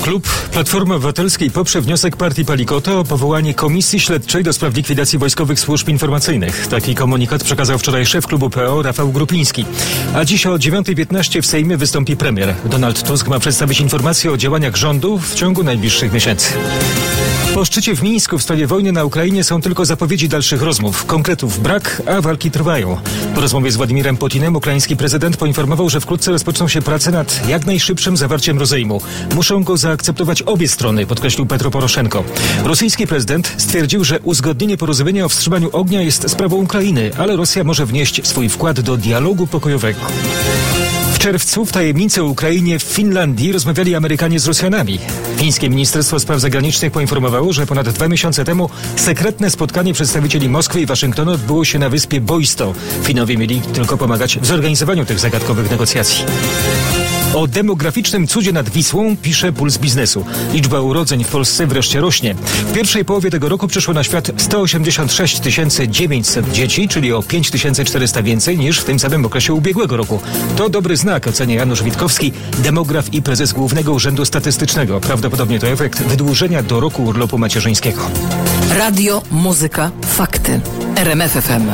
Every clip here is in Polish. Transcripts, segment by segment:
Klub Platformy Obywatelskiej poprze wniosek partii Palikota o powołanie Komisji Śledczej do spraw likwidacji wojskowych służb informacyjnych. Taki komunikat przekazał wczoraj szef klubu PO Rafał Grupiński. A dziś o 9:15 w Sejmie wystąpi premier. Donald Tusk ma przedstawić informację o działaniach rządu w ciągu najbliższych miesięcy. Po szczycie w Mińsku w sprawie wojny na Ukrainie są tylko zapowiedzi dalszych rozmów. Konkretów brak, a walki trwają. Po rozmowie z Władimirem Putinem ukraiński prezydent poinformował, że wkrótce rozpoczną się prace nad jak najszybszym zawarciem rozejmu. Muszą go zaakceptować obie strony, podkreślił Petro Poroszenko. Rosyjski prezydent stwierdził, że uzgodnienie porozumienia o wstrzymaniu ognia jest sprawą Ukrainy, ale Rosja może wnieść swój wkład do dialogu pokojowego. W czerwcu w tajemnicy o Ukrainie w Finlandii rozmawiali Amerykanie z Rosjanami. Fińskie Ministerstwo Spraw Zagranicznych poinformowało, że ponad 2 miesiące temu sekretne spotkanie przedstawicieli Moskwy i Waszyngtonu odbyło się na wyspie Boisto. Finowie mieli tylko pomagać w zorganizowaniu tych zagadkowych negocjacji. O demograficznym cudzie nad Wisłą pisze Puls Biznesu. Liczba urodzeń w Polsce wreszcie rośnie. W pierwszej połowie tego roku przyszło na świat 186 900 dzieci, czyli o 5400 więcej niż w tym samym okresie ubiegłego roku. To dobry znak, ocenia Janusz Witkowski, demograf i prezes Głównego Urzędu Statystycznego. Prawdopodobnie to efekt wydłużenia do roku urlopu macierzyńskiego. Radio, muzyka, fakty. RMF FM.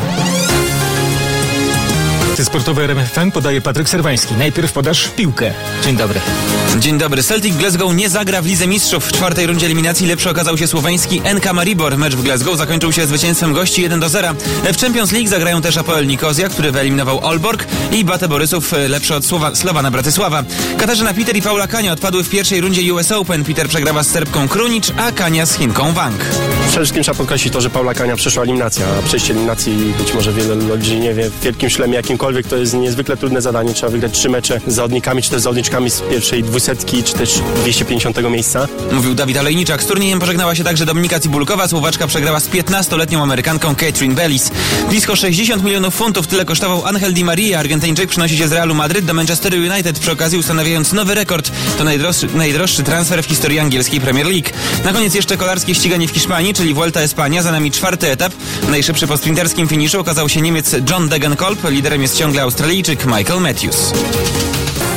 Sportowe RMF FM podaje Patryk Serwański. Najpierw podasz piłkę. Dzień dobry. Dzień dobry. Celtic Glasgow nie zagra w Lidze Mistrzów. W czwartej rundzie eliminacji lepszy okazał się słoweński NK Maribor. Mecz w Glasgow zakończył się zwycięstwem gości 1-0. W Champions League zagrają też Apoel Nikozja, który wyeliminował Aalborg, i Bate Borysów, lepszy od Slowana Bratysława. Katarzyna Peter i Paula Kania odpadły w pierwszej rundzie US Open. Peter przegrała z Serbką Krunic, a Kania z Chinką Wang. Przede wszystkim trzeba podkreślić to, że Paula Kania przeszła eliminację, a przejście eliminacji być może wiele ludzi nie wie. W wielkim szlemie jakimkolwiek to jest niezwykle trudne zadanie. Trzeba wygrać 3 mecze z zawodnikami, czy też zawodniczkami z pierwszej 200, czy też 250 miejsca. Mówił Dawid Olejniczak. Z turniejem pożegnała się także Dominika Cibulkowa. Słowaczka przegrała z 15-letnią Amerykanką Catherine Bellis. Blisko 60 milionów funtów tyle kosztował Angel Di Maria. Argentyńczyk przynosi się z Realu Madryt do Manchesteru United, przy okazji ustanawiając nowy rekord. To najdroższy transfer w historii angielskiej Premier League. Na koniec jeszcze kolarskie ściganie w Hiszpanii, czyli Vuelta Espania. Za nami 4. etap. Najszybszy po sprinterskim finiszu okazał się Niemiec John Degenkolb. Liderem jest ciągle Australijczyk Michael Matthews.